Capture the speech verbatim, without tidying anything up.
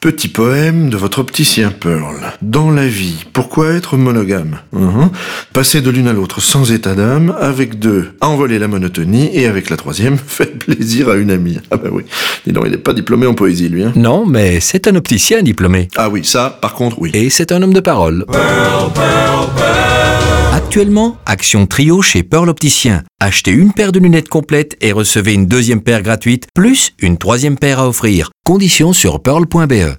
Petit poème de votre opticien Pearl. Dans la vie, pourquoi être monogame? Uhum. Passer de l'une à l'autre sans état d'âme, avec deux, envoler la monotonie, et avec la troisième, faire plaisir à une amie. Ah bah oui, dis donc, il n'est pas diplômé en poésie, lui. Hein. Non, mais c'est un opticien diplômé. Ah oui, ça, par contre, oui. Et c'est un homme de parole. Pearl, Pearl, Pearl. Actuellement, action trio chez Pearl Opticien. Achetez une paire de lunettes complètes et recevez une deuxième paire gratuite, plus une troisième paire à offrir. Conditions sur pearl point b e.